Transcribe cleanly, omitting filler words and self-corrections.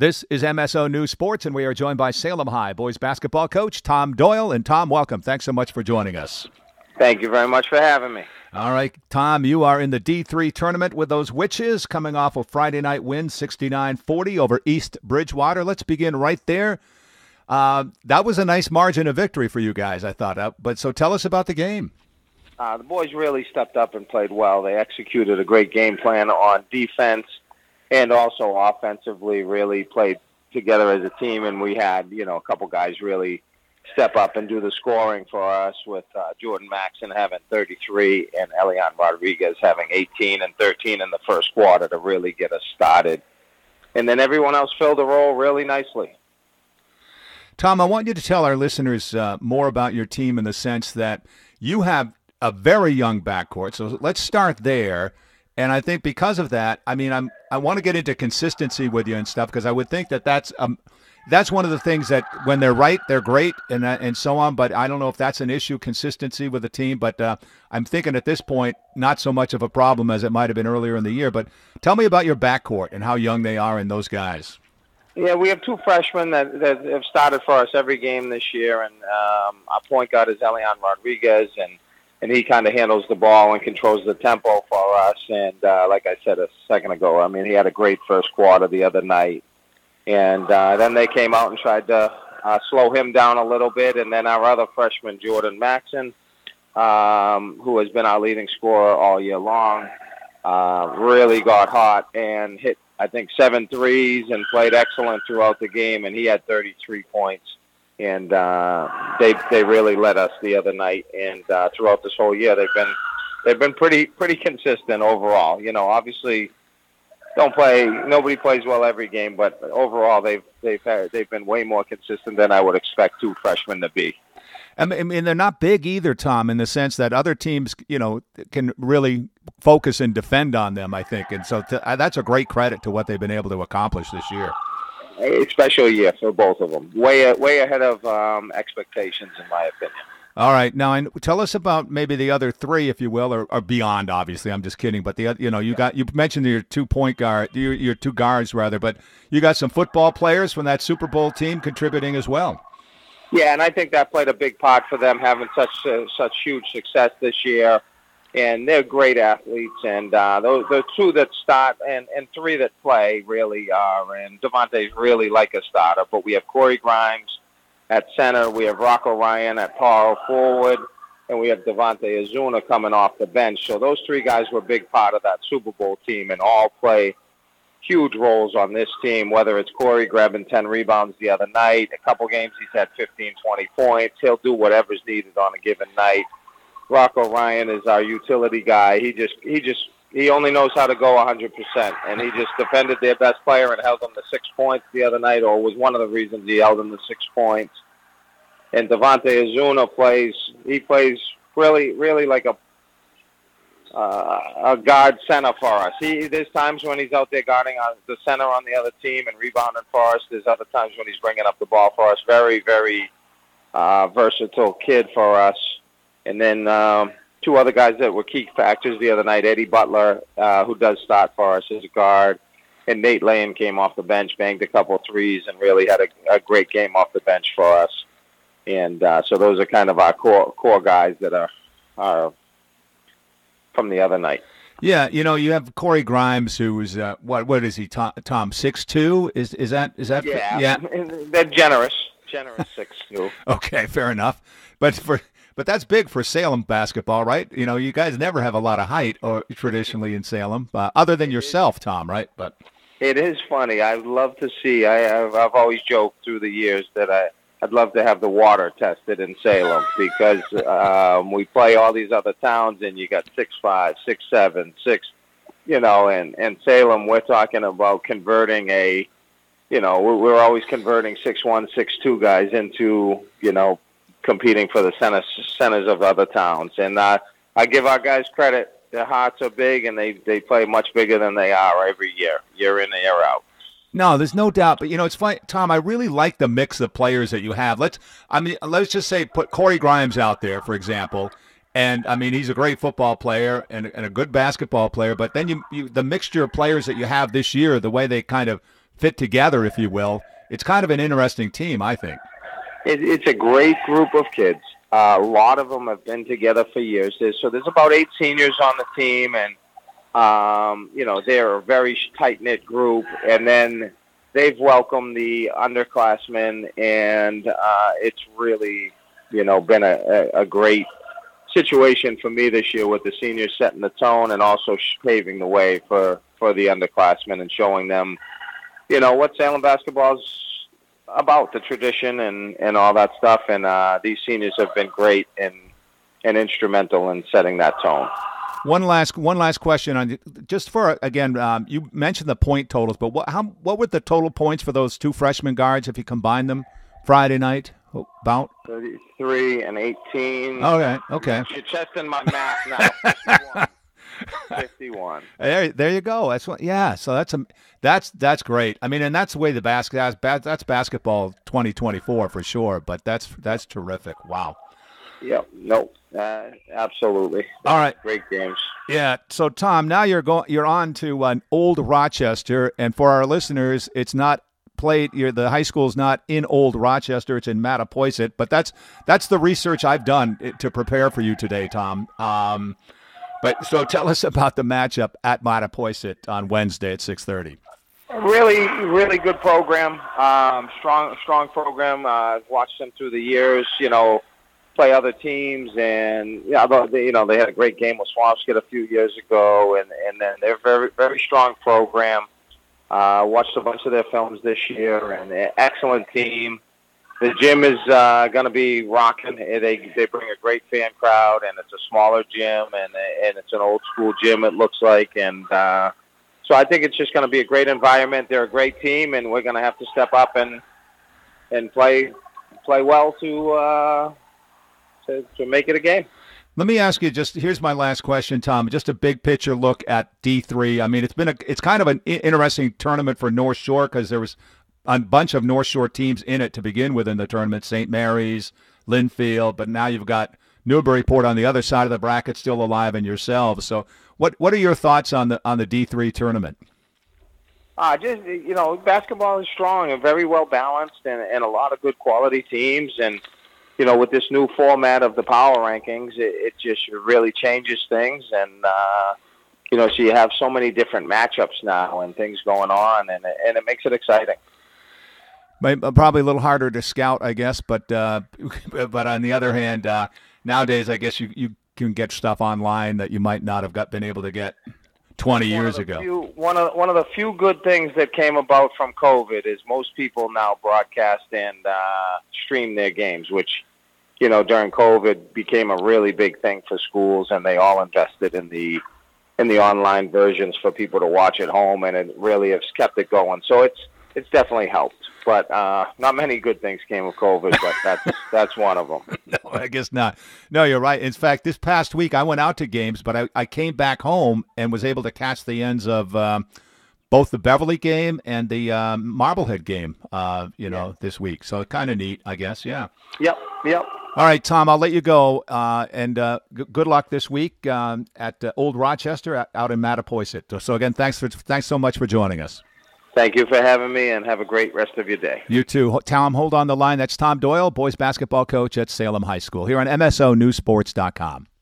This is MSO News Sports, and we are joined by Salem High boys basketball coach Tom Doyle. And Tom, welcome. Thanks so much for joining us. Thank you very much for having me. All right, Tom, you are in the D3 tournament with those Witches, coming off a Friday night win, 69-40 over East Bridgewater. Let's begin right there. That was a nice margin of victory for you guys, I thought. But so tell us about the game. The boys really stepped up and played well. They executed a great game plan on defense and also offensively really played together as a team. And we had, a couple guys really step up and do the scoring for us with Jordan Maxson having 33 and Elian Rodriguez having 18 and 13 in the first quarter to really get us started. And then everyone else filled the role really nicely. Tom, I want you to tell our listeners more about your team in the sense that you have a very young backcourt. So let's start there. And I think because of that, I want to get into consistency with you and stuff, because I would think that that's one of the things that when they're right, they're great and so on. But I don't know if that's an issue, consistency with the team. But I'm thinking at this point, not so much of a problem as it might have been earlier in the year. But tell me about your backcourt and how young they are and those guys. Yeah, we have two freshmen that have started for us every game this year. And our point guard is Elian Rodriguez, and he kind of handles the ball and controls the tempo for us. And like I said a second ago, he had a great first quarter the other night. And then they came out and tried to slow him down a little bit. And then our other freshman, Jordan Maxson, who has been our leading scorer all year long, really got hot and hit, I think, 7 threes and played excellent throughout the game. And he had 33 points. And they really led us the other night. And throughout this whole year, they've been pretty consistent overall. Obviously, nobody plays well every game, but overall they've been way more consistent than I would expect two freshmen to be. I mean, they're not big either, Tom, in the sense that other teams, can really focus and defend on them, I think. And so that's a great credit to what they've been able to accomplish this year. A special year for both of them. Way ahead of expectations, in my opinion. All right. Now, tell us about maybe the other three, if you will, or beyond, obviously. I'm just kidding. But, you mentioned your your two guards, rather, but you got some football players from that Super Bowl team contributing as well. Yeah, and I think that played a big part for them having such huge success this year. And they're great athletes, and the two that start and three that play really are. And Devontae's really like a starter, but we have Corey Grimes at center, we have Rocco Ryan at power forward, and we have Devontae Azuna coming off the bench. So those three guys were a big part of that Super Bowl team and all play huge roles on this team, whether it's Corey grabbing 10 rebounds the other night. A couple games he's had 15, 20 points. He'll do whatever's needed on a given night. Rocco Ryan is our utility guy. He only knows how to go 100%, and he just defended their best player and held them to 6 points the other night, or was one of the reasons he held them to 6 points. And Devontae Azuna plays really, really like a guard center for us. There's times when he's out there guarding the center on the other team and rebounding for us. There's other times when he's bringing up the ball for us. Very, very versatile kid for us. And then two other guys that were key factors the other night, Eddie Butler, who does start for us as a guard, and Nate Lane came off the bench, banged a couple of threes, and really had a great game off the bench for us. And so those are kind of our core guys that are from the other night. Yeah, you have Corey Grimes, who's what is he, Tom? 6'2"? Is that? Yeah. They're generous 6'2". Okay, fair enough. But that's big for Salem basketball, right? You guys never have a lot of height or traditionally in Salem, other than yourself, Tom, right? But it is funny. I'd love to see. I've always joked through the years that I'd love to have the water tested in Salem because we play all these other towns, and you got 6'5", 6'7", 6. And Salem, we're talking about converting we're always converting 6'1", 6'2" guys into competing for the centers of other towns. And I give our guys credit. Their hearts are big, and they play much bigger than they are every year in, year out. No, there's no doubt. But, it's funny, Tom, I really like the mix of players that you have. Let's just say put Corey Grimes out there, for example. And, he's a great football player and a good basketball player. But then the mixture of players that you have this year, the way they kind of fit together, if you will. It's kind of an interesting team, I think. It's a great group of kids. A lot of them have been together for years. There's about 8 seniors on the team, and they're a very tight-knit group. And then they've welcomed the underclassmen, and it's really, been a great situation for me this year with the seniors setting the tone and also paving the way for the underclassmen and showing them, what Salem basketball's about, the tradition and all that stuff. And these seniors have been great and instrumental in setting that tone. One last question on just for again. You mentioned the point totals, but what were the total points for those 2 freshman guards if you combine them Friday night? About 33 and 18. Okay. You're testing my math now. 51. There you go. That's what. Yeah. So that's great. I mean, and that's the way that's basketball 2024 for sure. But that's terrific. Wow. Yep. No. Absolutely. All right. Great games. Yeah. So Tom, now you're on to Old Rochester, and for our listeners, it's not played. The high school's not in Old Rochester; it's in Mattapoisett. But that's the research I've done to prepare for you today, Tom. But so tell us about the matchup at Mattapoisett on Wednesday at 6:30. Really, really good program. Strong program. I've watched them through the years. Play other teams, and they had a great game with Swampscott a few years ago, and then they're very, very strong program. Watched a bunch of their films this year, and they're an excellent team. The gym is going to be rocking. They bring a great fan crowd, and it's a smaller gym, and it's an old school gym, it looks like. And so I think it's just going to be a great environment. They're a great team, and we're going to have to step up and play well to make it a game. Let me ask you here's my last question, Tom. Just a big picture look at D3. I mean, it's kind of an interesting tournament for North Shore because there was a bunch of North Shore teams in it to begin with in the tournament, St. Mary's, Linfield, but now you've got Newburyport on the other side of the bracket still alive and yourselves. So what are your thoughts on the D3 tournament? Basketball is strong and very well balanced and a lot of good quality teams. And, with this new format of the power rankings, it just really changes things. And, so you have so many different matchups now and things going on, and it makes it exciting. Probably a little harder to scout, I guess, but on the other hand, nowadays I guess you can get stuff online that you might not have been able to get 20 years ago. One of the few good things that came about from COVID is most people now broadcast and stream their games, which during COVID became a really big thing for schools, and they all invested in the online versions for people to watch at home, and it really has kept it going. So it's definitely helped. But not many good things came of COVID, but that's one of them. No, I guess not. No, you're right. In fact, this past week I went out to games, but I came back home and was able to catch the ends of both the Beverly game and the Marblehead game, this week. So kind of neat, I guess. Yeah. Yep. All right, Tom, I'll let you go, and good luck this week at Old Rochester out in Mattapoisett. So again, thanks so much for joining us. Thank you for having me, and have a great rest of your day. You too. Tom, hold on the line. That's Tom Doyle, boys basketball coach at Salem High School, here on MSONewsSports.com.